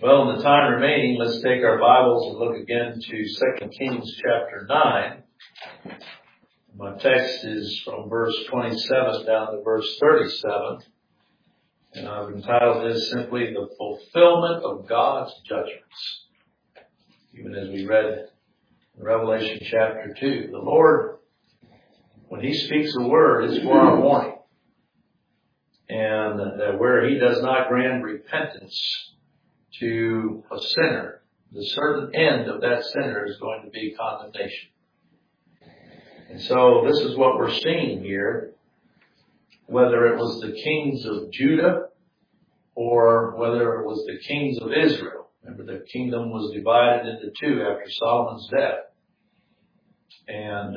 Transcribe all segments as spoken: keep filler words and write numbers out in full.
Well, in the time remaining, let's take our Bibles and look again to Second Kings chapter nine. My text is from verse twenty-seven down to verse thirty-seven. And I've entitled this simply, The Fulfillment of God's Judgments. Even as we read in Revelation chapter two, the Lord, when He speaks a word, it's for our warning. And that where He does not grant repentance to a sinner, the certain end of that sinner is going to be condemnation. And so this is what we're seeing here, whether it was the kings of Judah or whether it was the kings of Israel. Remember, the kingdom was divided into two after Solomon's death. And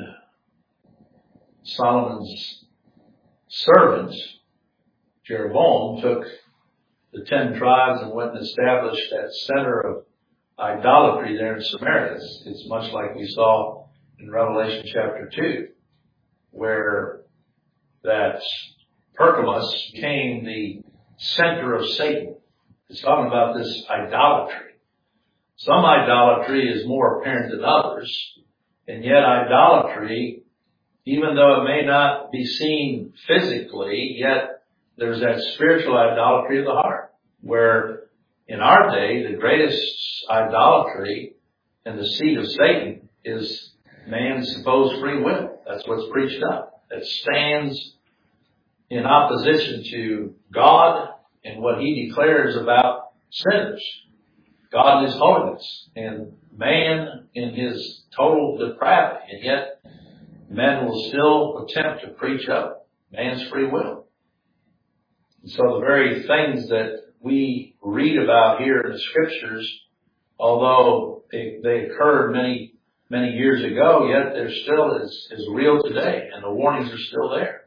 Solomon's servants, Jeroboam, took the ten tribes and went and established that center of idolatry there in Samaria. It's, it's much like we saw in Revelation chapter two, where that Pergamos became the center of Satan. It's talking about this idolatry. Some idolatry is more apparent than others, and yet idolatry, even though it may not be seen physically, yet there's that spiritual idolatry of the heart, where in our day, the greatest idolatry and the seed of Satan is man's supposed free will. That's what's preached up. That stands in opposition to God and what He declares about sinners. God in His holiness and man in his total depravity. And yet, men will still attempt to preach up man's free will. So the very things that we read about here in the Scriptures, although they, they occurred many, many years ago, yet they're still as, as real today, and the warnings are still there.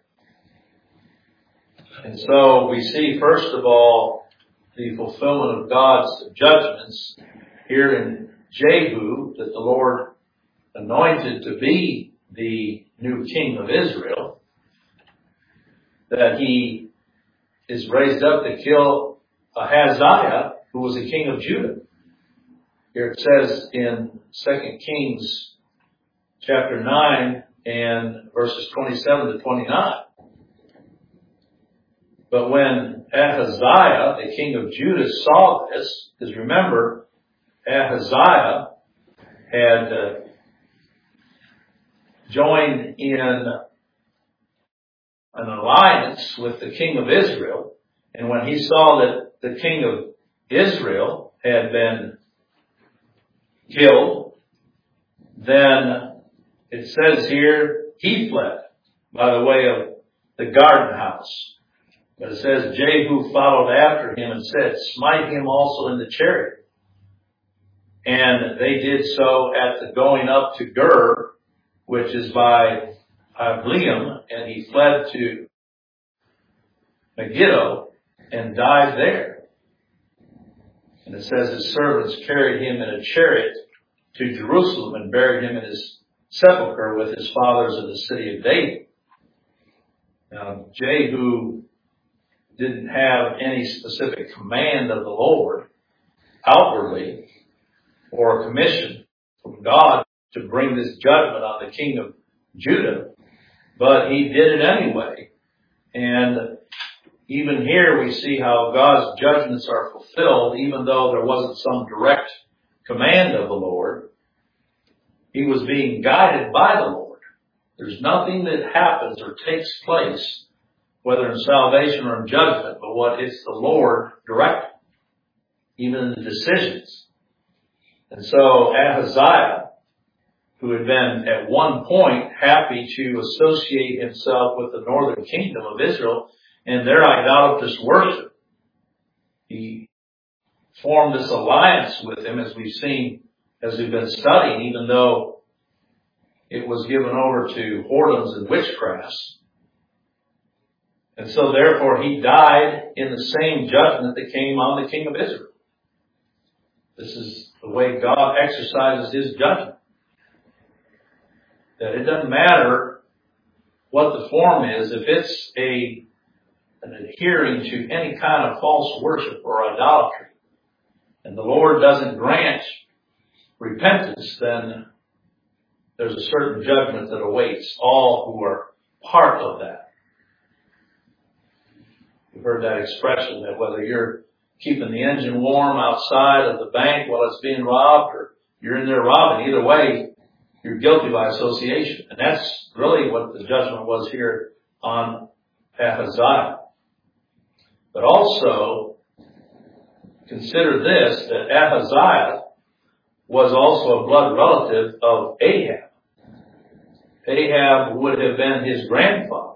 And so we see, first of all, the fulfillment of God's judgments here in Jehu, that the Lord anointed to be the new king of Israel, that He is raised up to kill Ahaziah, who was the king of Judah. Here it says in Second Kings chapter nine and verses twenty-seven to twenty-nine. But when Ahaziah, the king of Judah, saw this, because remember, Ahaziah had uh, joined in an alliance with the king of Israel. And when he saw that the king of Israel had been killed, then it says here, he fled by the way of the garden house. But it says, Jehu followed after him and said, smite him also in the chariot. And they did so at the going up to Gur, which is by Ibleam, and he fled to Megiddo and died there. And it says his servants carried him in a chariot to Jerusalem and buried him in his sepulchre with his fathers in the city of David. Now, Jehu didn't have any specific command of the Lord outwardly or a commission from God to bring this judgment on the king of Judah, but he did it anyway. And even here we see how God's judgments are fulfilled, even though there wasn't some direct command of the Lord. He was being guided by the Lord. There's nothing that happens or takes place, whether in salvation or in judgment, but what it's the Lord directing, even in the decisions. And so Ahaziah, who had been at one point happy to associate himself with the northern kingdom of Israel and their idolatrous worship, he formed this alliance with him, as we've seen, as we've been studying, even though it was given over to whoredoms and witchcrafts. And so therefore he died in the same judgment that came on the king of Israel. This is the way God exercises His judgment. That it doesn't matter what the form is, if it's a an adhering to any kind of false worship or idolatry, and the Lord doesn't grant repentance, then there's a certain judgment that awaits all who are part of that. You've heard that expression that whether you're keeping the engine warm outside of the bank while it's being robbed, or you're in there robbing, either way, you're guilty by association. And that's really what the judgment was here on Ahaziah. But also, consider this, that Ahaziah was also a blood relative of Ahab. Ahab would have been his grandfather.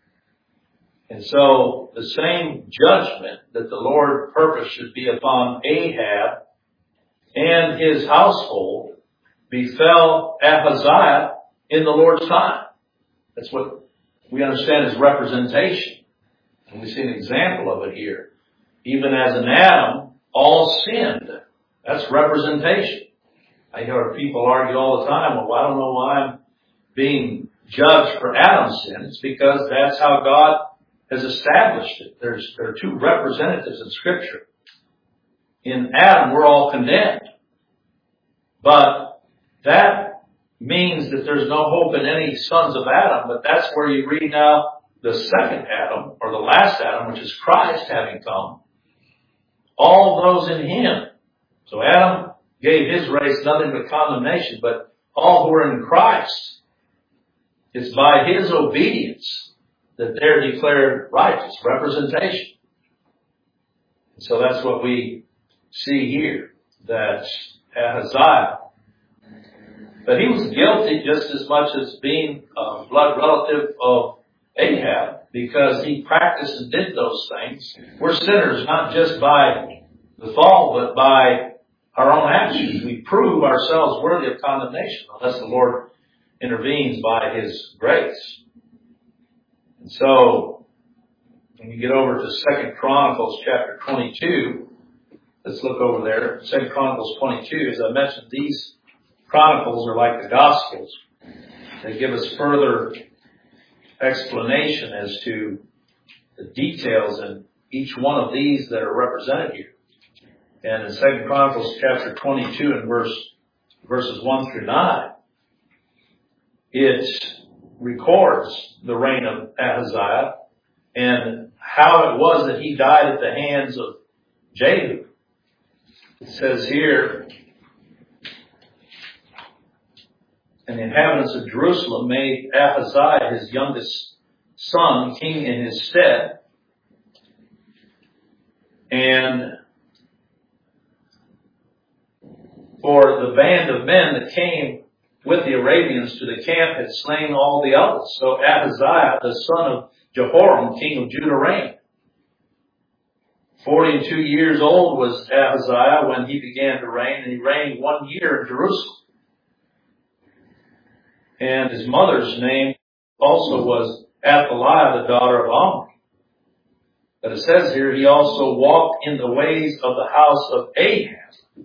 And so the same judgment that the Lord purposed should be upon Ahab and his household befell Ahaziah in the Lord's time. That's what we understand as representation. And we see an example of it here. Even as in Adam, all sinned. That's representation. I hear people argue all the time, well, I don't know why I'm being judged for Adam's sin. It's because that's how God has established it. There's, there are two representatives in Scripture. In Adam, we're all condemned. But that means that there's no hope in any sons of Adam, but that's where you read now the second Adam, or the last Adam, which is Christ having come. All those in Him. So Adam gave his race nothing but condemnation, but all who are in Christ, it's by His obedience that they're declared righteous, representation. So that's what we see here, that Ahaziah, but he was guilty just as much as being a blood relative of Ahab, because he practiced and did those things. We're sinners not just by the fall, but by our own actions. We prove ourselves worthy of condemnation unless the Lord intervenes by His grace. And so, when you get over to Second Chronicles chapter twenty-two, let's look over there. Second Chronicles twenty-two, as I mentioned, these Chronicles are like the Gospels. They give us further explanation as to the details in each one of these that are represented here. And in Second Chronicles chapter twenty-two and verse verses one through nine, it records the reign of Ahaziah and how it was that he died at the hands of Jehu. It says here, and the inhabitants of Jerusalem made Ahaziah, his youngest son, king in his stead. And for the band of men that came with the Arabians to the camp had slain all the others. So Ahaziah, the son of Jehoram, king of Judah, reigned. Forty and two years old was Ahaziah when he began to reign, and he reigned one year in Jerusalem. And his mother's name also was Athaliah, the daughter of Omri. But it says here, he also walked in the ways of the house of Ahab.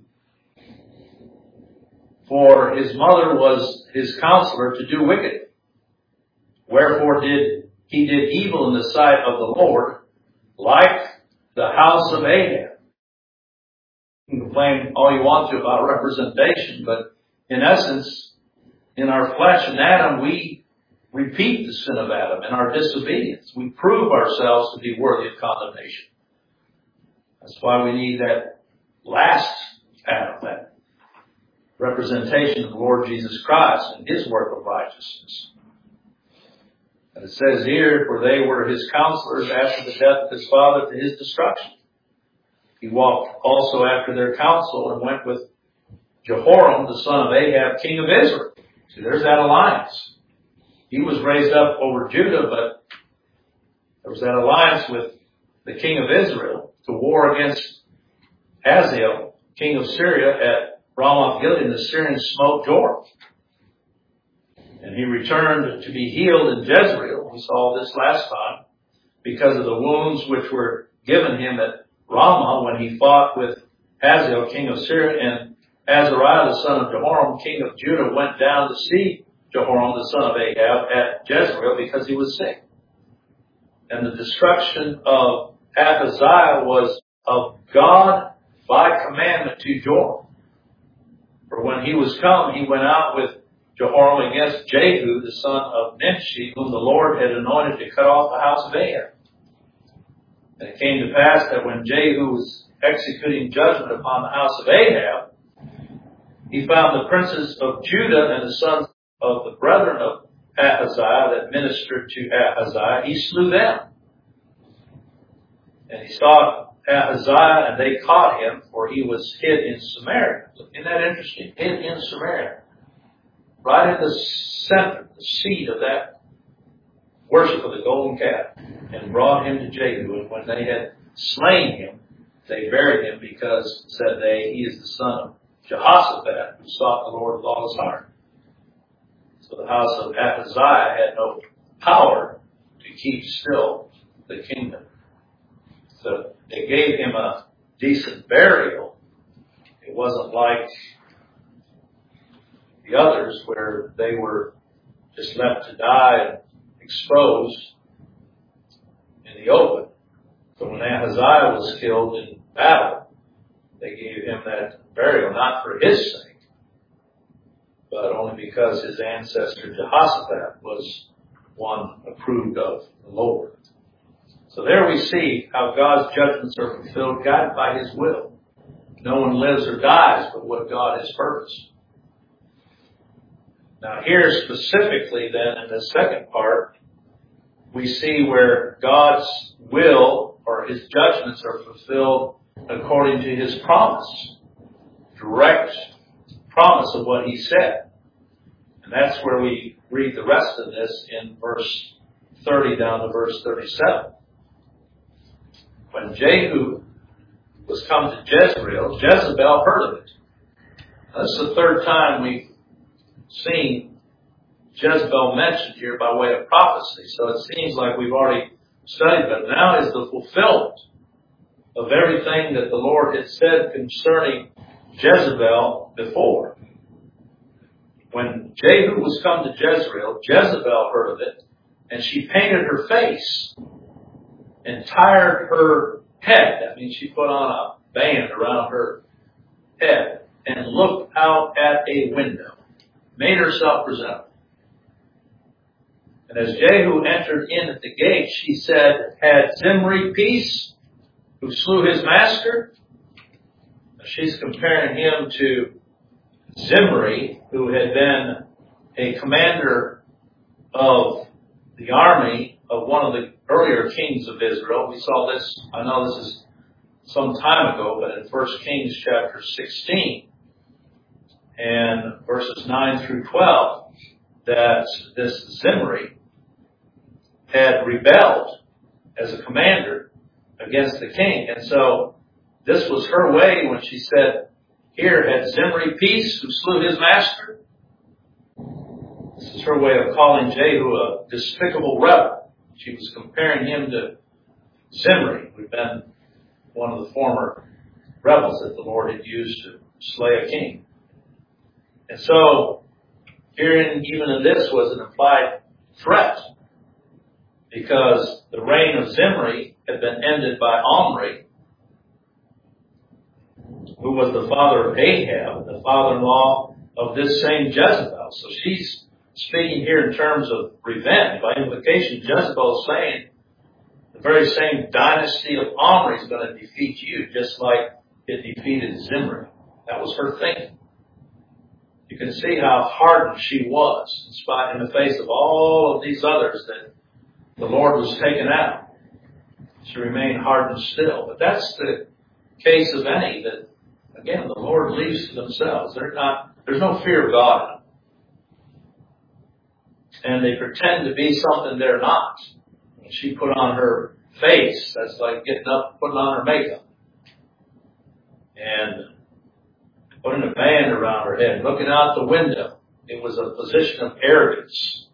For his mother was his counselor to do wickedly. Wherefore did he did evil in the sight of the Lord, like the house of Ahab. You can complain all you want to about representation, but in essence, in our flesh in Adam, we repeat the sin of Adam in our disobedience. We prove ourselves to be worthy of condemnation. That's why we need that last Adam, that representation of the Lord Jesus Christ and His work of righteousness. And it says here, for they were His counselors after the death of His father to His destruction. He walked also after their counsel and went with Jehoram, the son of Ahab, king of Israel. See, there's that alliance. He was raised up over Judah, but there was that alliance with the king of Israel to war against Hazael, king of Syria, at Ramoth Gilead, and the Syrians smote Joram. And he returned to be healed in Jezreel. We saw this last time because of the wounds which were given him at Ramah when he fought with Hazael, king of Syria, and Azariah, the son of Jehoram, king of Judah, went down to see Jehoram, the son of Ahab, at Jezreel because he was sick. And the destruction of Ahaziah was of God by commandment to Joram. For when he was come, he went out with Jehoram against Jehu, the son of Nimshi, whom the Lord had anointed to cut off the house of Ahab. And it came to pass that when Jehu was executing judgment upon the house of Ahab, he found the princes of Judah and the sons of the brethren of Ahaziah that ministered to Ahaziah. He slew them. And he sought Ahaziah, and they caught him, for he was hid in Samaria. Isn't that interesting? Hid in Samaria. Right in the center, the seat of that worship of the golden calf. And brought him to Jehu. And when they had slain him, they buried him, because, said they, he is the son of Jehoshaphat, who sought the Lord with all his heart. So the house of Ahaziah had no power to keep still the kingdom. So they gave him a decent burial. It wasn't like the others where they were just left to die and exposed in the open. So when Ahaziah was killed in battle, they gave him that burial, not for his sake, but only because his ancestor Jehoshaphat was one approved of the Lord. So there we see how God's judgments are fulfilled, guided by his will. No one lives or dies but what God has purposed. Now here specifically then in the second part, we see where God's will or his judgments are fulfilled according to his promise. Direct promise of what he said. And that's where we read the rest of this in verse thirty down to verse thirty-seven. When Jehu was come to Jezreel, Jezebel heard of it. That's the third time we've seen Jezebel mentioned here by way of prophecy. So it seems like we've already studied, but now is the fulfillment of everything that the Lord had said concerning Jezebel before. When Jehu was come to Jezreel, Jezebel heard of it, and she painted her face and tied her head. That means she put on a band around her head and looked out at a window, made herself presentable. And as Jehu entered in at the gate, she said, "Had Zimri peace, who slew his master?" Now she's comparing him to Zimri, who had been a commander of the army of one of the earlier kings of Israel. We saw this, I know this is some time ago, but in First Kings chapter sixteen and verses nine through twelve, that this Zimri had rebelled as a commander against the king. And so this was her way when she said, "Here, had Zimri peace, who slew his master?" This is her way of calling Jehu a despicable rebel. She was comparing him to Zimri, who had been one of the former rebels that the Lord had used to slay a king. And so, herein, even in this was an implied threat, because the reign of Zimri had been ended by Omri, who was the father of Ahab, the father-in-law of this same Jezebel. So she's speaking here in terms of revenge. By implication, Jezebel is saying the very same dynasty of Omri is going to defeat you, just like it defeated Zimri. That was her thinking. You can see how hardened she was, in spite, in the face of all of these others that the Lord was taken out. She remained hardened still. But that's the case of any that, again, the Lord leaves to themselves. They're not, there's no fear of God in them. And they pretend to be something they're not. When she put on her face, that's like getting up and putting on her makeup. And putting a band around her head, looking out the window. It was a position of arrogance.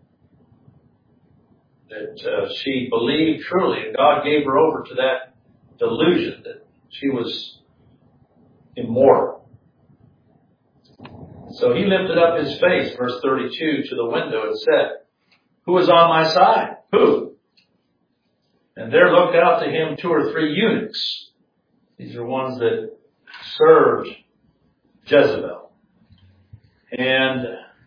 That uh, she believed truly, and God gave her over to that delusion that she was immortal. So he lifted up his face, verse thirty-two, to the window and said, "Who is on my side? Who?" And there looked out to him two or three eunuchs. These are ones that served Jezebel. And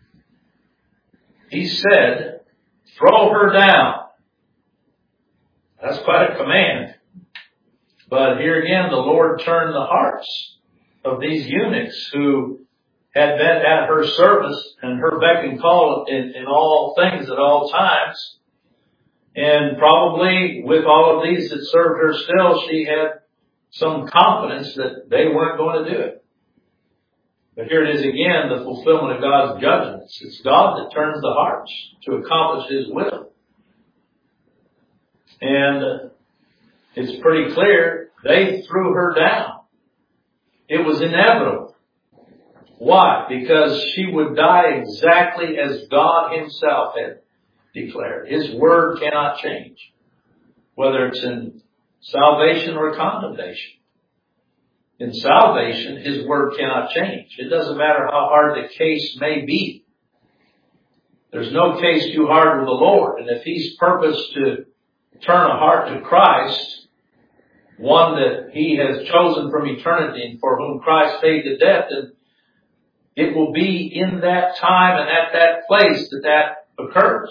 he said, throw her down. That's quite a command. But here again, the Lord turned the hearts of these eunuchs who had been at her service and her beck and call in, in all things at all times. And probably with all of these that served her still, she had some confidence that they weren't going to do it. But here it is again, the fulfillment of God's judgments. It's God that turns the hearts to accomplish His will. And it's pretty clear they threw her down. It was inevitable. Why? Because she would die exactly as God Himself had declared. His word cannot change, whether it's in salvation or condemnation. In salvation, His word cannot change. It doesn't matter how hard the case may be. There's no case too hard with the Lord. And if He's purposed to turn a heart to Christ, one that He has chosen from eternity and for whom Christ paid the debt, then it will be in that time and at that place that that occurs.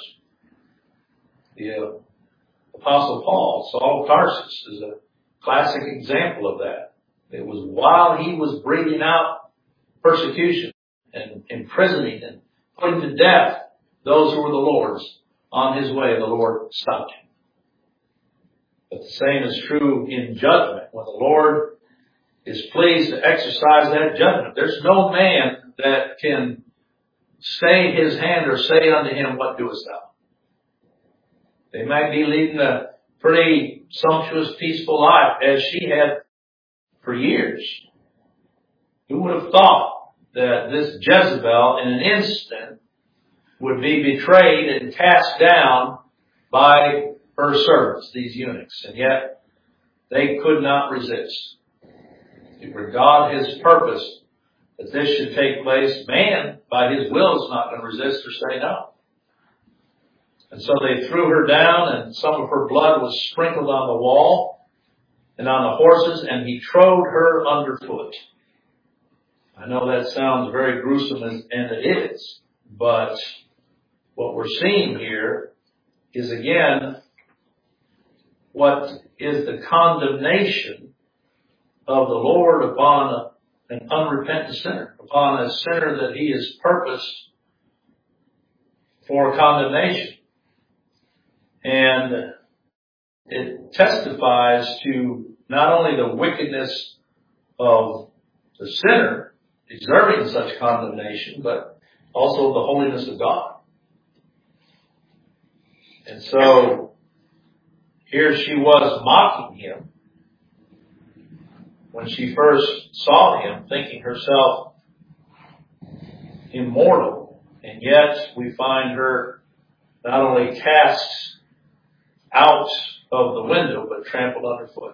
The uh, Apostle Paul, Saul of Tarsus, is a classic example of that. It was while he was breathing out persecution and imprisoning and putting to death those who were the Lord's on His way, the Lord stopped him. But the same is true in judgment. When the Lord is pleased to exercise that judgment, there's no man that can stay His hand or say unto him, what doest thou? They might be leading a pretty sumptuous, peaceful life as she had for years. Who would have thought that this Jezebel in an instant would be betrayed and cast down by her servants, these eunuchs? And yet they could not resist. For God His purpose that this should take place, man by His will is not going to resist or say no. And so they threw her down, and some of her blood was sprinkled on the wall and on the horses, and he trode her underfoot. I know that sounds very gruesome, and it is. But what we're seeing here is, again, what is the condemnation of the Lord upon an unrepentant sinner, upon a sinner that He has purposed for condemnation. And it testifies to not only the wickedness of the sinner deserving such condemnation, but also the holiness of God. And so here she was mocking Him when she first saw Him, thinking herself immortal. And yet we find her not only cast out of the window, but trampled underfoot.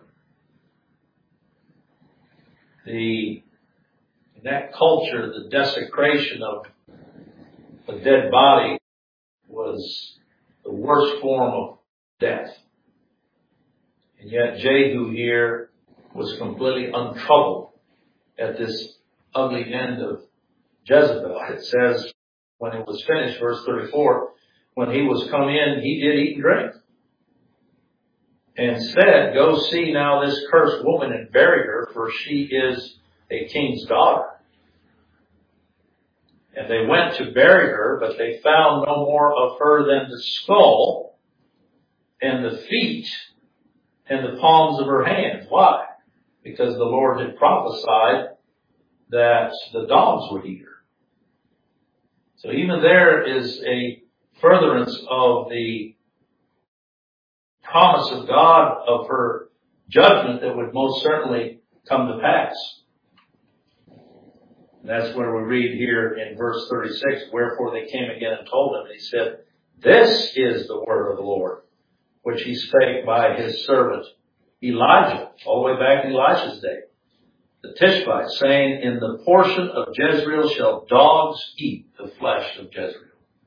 The, in that culture, the desecration of a dead body was the worst form of death. And yet Jehu here was completely untroubled at this ugly end of Jezebel. It says, when it was finished, verse thirty-four, when he was come in, he did eat and drink. And said, go see now this cursed woman and bury her, for she is a king's daughter. And they went to bury her, but they found no more of her than the skull and the feet and the palms of her hands. Why? Because the Lord had prophesied that the dogs would eat her. So even there is a furtherance of the promise of God of her judgment that would most certainly come to pass. And that's where we read here in verse thirty-six, wherefore they came again and told him, and he said, this is the word of the Lord, which He spake by His servant Elijah, all the way back in Elisha's day, the Tishbite, saying, in the portion of Jezreel shall dogs eat the flesh of Jezreel.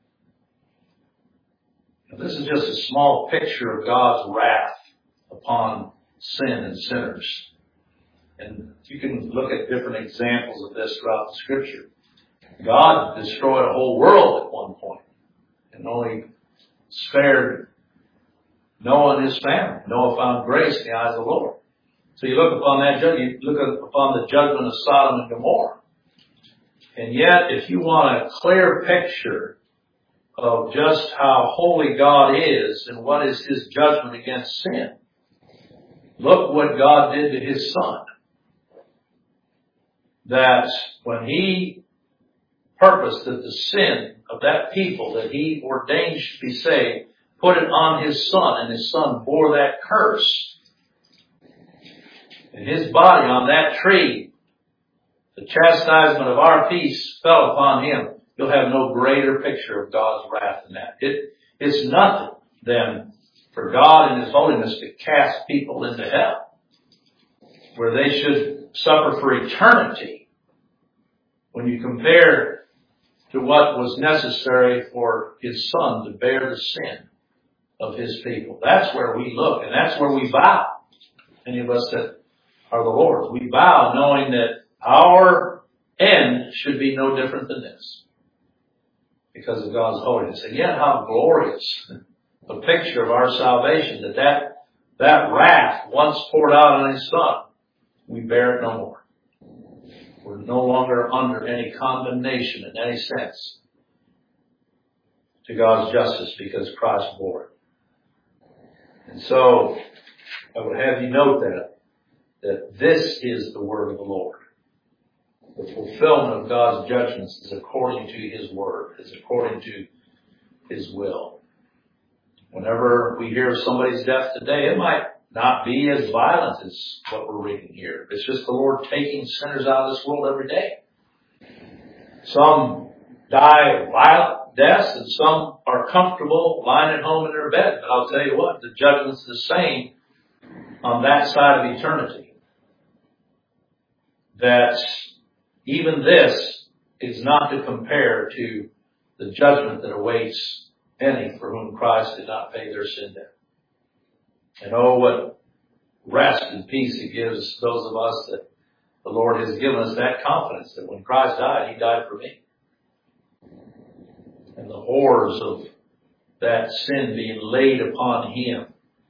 Now, this is just a small picture of God's wrath upon sin and sinners. And you can look at different examples of this throughout the Scripture. God destroyed a whole world at one point and only spared Noah and his family. Noah found grace in the eyes of the Lord. So you look upon that judgment, you look upon the judgment of Sodom and Gomorrah. And yet, if you want a clear picture of just how holy God is and what is His judgment against sin, look what God did to His Son. That when He purposed that the sin of that people that He ordained should be saved, put it on His Son, and His Son bore that curse. And His body on that tree, the chastisement of our peace fell upon Him. You'll have no greater picture of God's wrath than that. It, it's nothing then for God in His holiness to cast people into hell, where they should suffer for eternity. When you compare to what was necessary for His Son to bear the sin of His people. That's where we look, and that's where we bow. Any of us that are the Lord's. We bow knowing that our end should be no different than this because of God's holiness. And yet how glorious a picture of our salvation that that, that wrath once poured out on His Son, we bear it no more. We're no longer under any condemnation in any sense to God's justice because Christ bore it. And so I would have you note that that this is the word of the Lord. The fulfillment of God's judgments is according to His word, is according to His will. Whenever we hear of somebody's death today, it might not be as violent as what we're reading here. It's just the Lord taking sinners out of this world every day. Some die of violent deaths and some are comfortable lying at home in their bed. But I'll tell you what, the judgment's the same on that side of eternity. That even this is not to compare to the judgment that awaits any for whom Christ did not pay their sin debt. And oh, what rest and peace it gives those of us that the Lord has given us that confidence that when Christ died, He died for me. And the horrors of that sin being laid upon Him,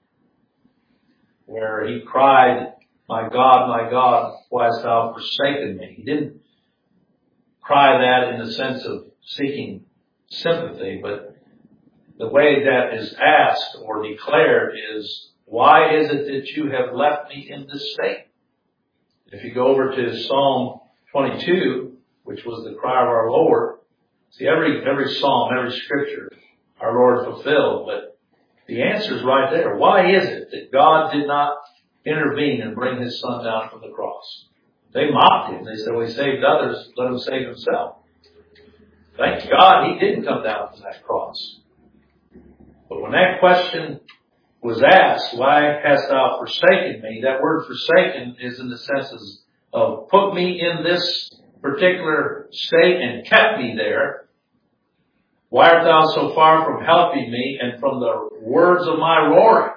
where He cried, "My God, my God, why hast thou forsaken me?" He didn't cry that in the sense of seeking sympathy, but the way that is asked or declared is, why is it that you have left me in this state? If you go over to Psalm twenty-two, which was the cry of our Lord, see every, every psalm, every scripture, our Lord fulfilled, but the answer is right there. Why is it that God did not intervene and bring His Son down from the cross? They mocked Him. They said, well, He saved others, let Him save Himself. Thank God He didn't come down from that cross. But when that question was asked, why hast thou forsaken me? That word forsaken is in the sense of put me in this particular state and kept me there. Why art thou so far from helping me and from the words of my roaring?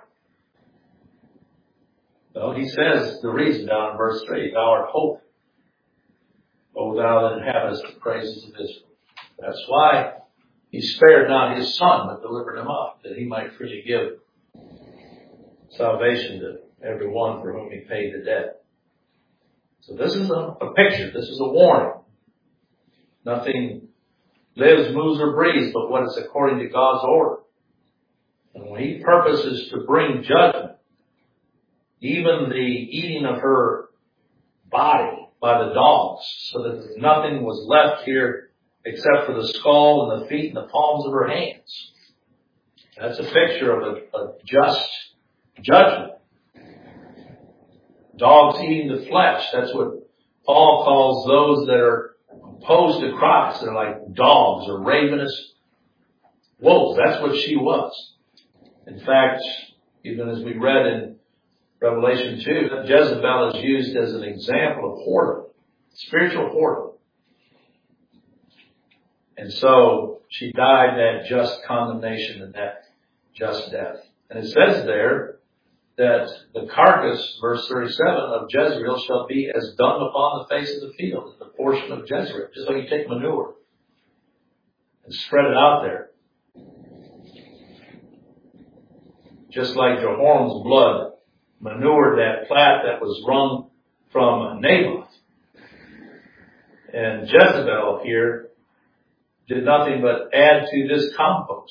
Well, He says the reason down in verse three, thou art holy, O thou that inhabitest the praises of Israel. That's why He spared not His Son, but delivered Him up, that He might freely give salvation to every one for whom He paid the debt. So this is a, a picture. This is a warning. Nothing lives, moves, or breathes but what is according to God's order. And when He purposes to bring judgment, even the eating of her body by the dogs, so that nothing was left here except for the skull and the feet and the palms of her hands. That's a picture of a, a just judgment. Dogs eating the flesh. That's what Paul calls those that are opposed to Christ. They're like dogs or ravenous wolves. That's what she was. In fact, even as we read in Revelation two, that Jezebel is used as an example of whoredom, spiritual whoredom. And so she died that just condemnation and that just death. And it says there that the carcass, verse thirty-seven, of Jezreel shall be as dung upon the face of the field, the portion of Jezreel. Just like you take manure and spread it out there. Just like Jehoram's blood manured that plat that was wrung from Naboth. And Jezebel here did nothing but add to this compost.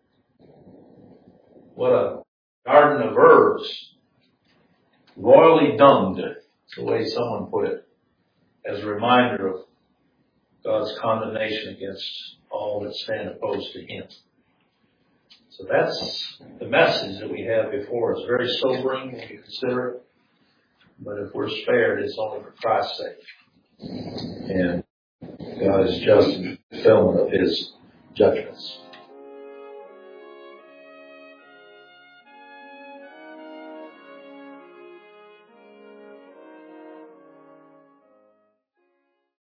What a garden of herbs, royally dunged, it's the way someone put it, as a reminder of God's condemnation against all that stand opposed to Him. So that's the message that we have before us. Very sobering when you consider it, but if we're spared, it's only for Christ's sake. And God is just in fulfillment of His judgments.